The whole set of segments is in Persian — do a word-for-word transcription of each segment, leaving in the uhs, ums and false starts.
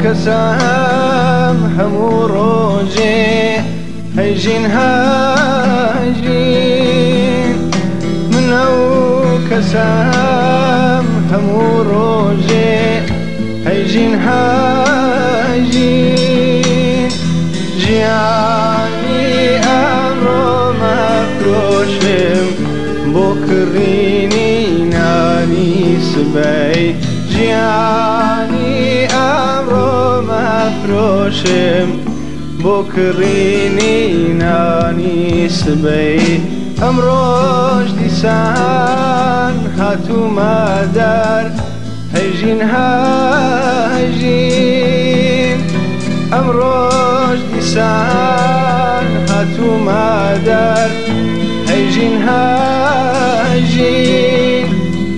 کەسام هەموو ڕۆژێ هەیژین هاژین من ئەو کەسام هەموو ڕۆژێ هەیژین هاژین ژیانی ئەمڕۆ مەفرۆشم بۆ کڕینی نانی سبەی ژیانی ئەمڕۆ مەفرۆشم بۆ کڕینی نانی سبەی ئەمڕۆژ دیسان هاتوومە دەر هەیژین هاژین ئەمڕۆژ دیسان هاتوومە دەر هەیژین هاژین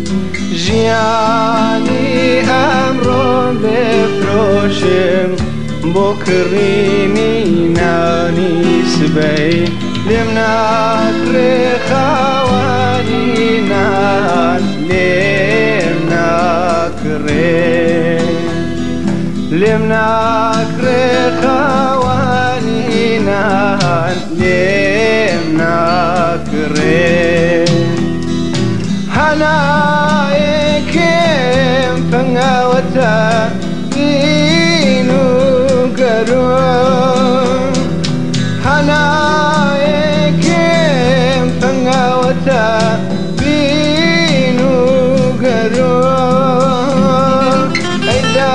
ژیانی ئەمڕۆم بفرۆشم بۆ کڕینی نانی سبەی لێم ناکرێ خاوەنی نان لێم ناکرێ لێم ناکرێ خاوەنی نان لێم ناکرێ هەنایەکێم فەنگاوەتە دین و گەروم هەنایەکێم فەنگاوەتە دین و گەروم ئەیدا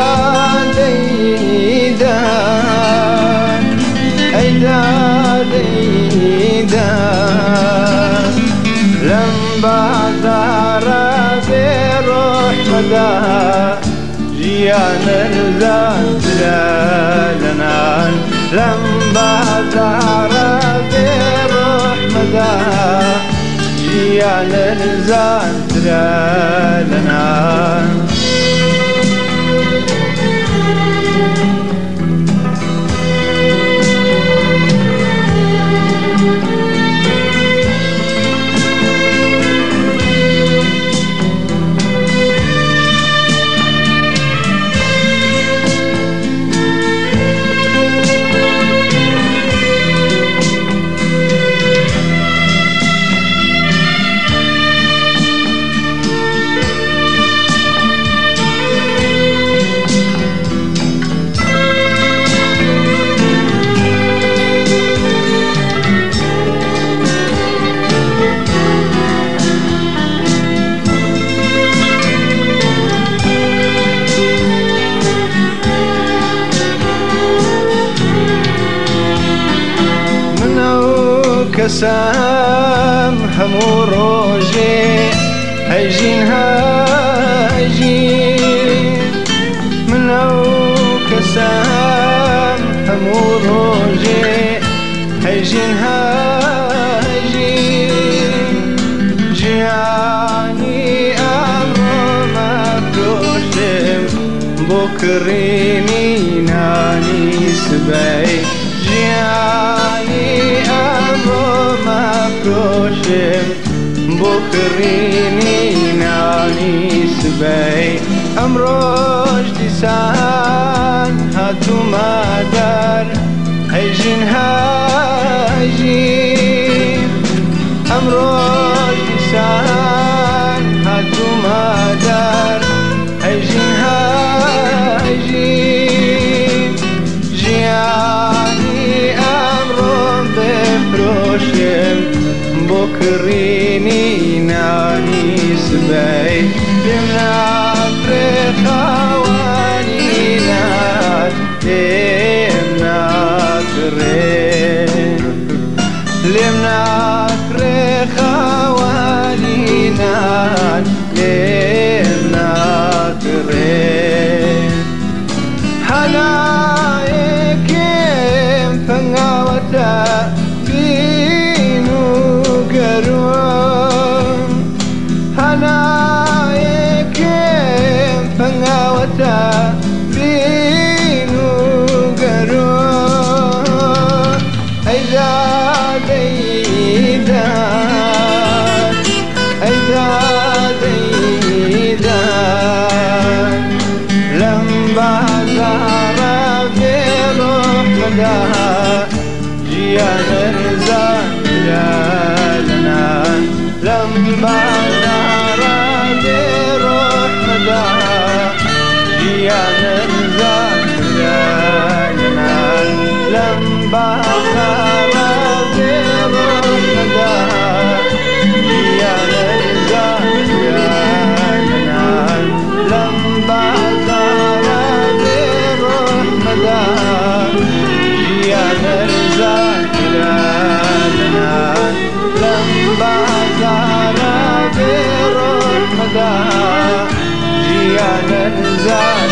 دەیدان ئەیدا دەیدان لەم بازارە بێڕۆحمەدا ژیان ئەرزانترە لە نان لەم بازارە بێڕۆحمەدا ژیان ئەرزانترە لە نان کەسام هەموو ڕۆژێ هەیژین هاژین من ئەو کەسام هەموو ڕۆژێ هەیژین هاژین ژیانی ئەمڕۆ مەفرۆشم بۆ کڕینی نانی سبەی ژیانی ئەمڕۆ مەفرۆشم بۆ کڕینی نانی سبەی ئەمڕۆژ دیسان هاتوومە دەر هەیژین هاژین ئەمڕۆژ دیسان هاتوومە دەر هەیژین هاژین ژیانی ئەمڕۆم بفرۆشم بۆ کڕینی نانی سبەی لێم ناکرێ خاوەنی نان لێم ناکرێ لێم ناکرێ خاوەنی نان لێم ناکرێ هەنایەکێم فەنگاوەتە دین و گەروم هەنایەکێم فەنگاوەتە دین و گەروم ئەیدا دەیدان ئەیدا دەیدان لەم بازارە مداها جيان رزان لنا لما نارا بروح مداها جيان رزان لنا لما نارا بروح مداها جيان رزان لنا لما نارا بروح مداها جيان رزان لنا لما نارا بروح مداها جيان رزان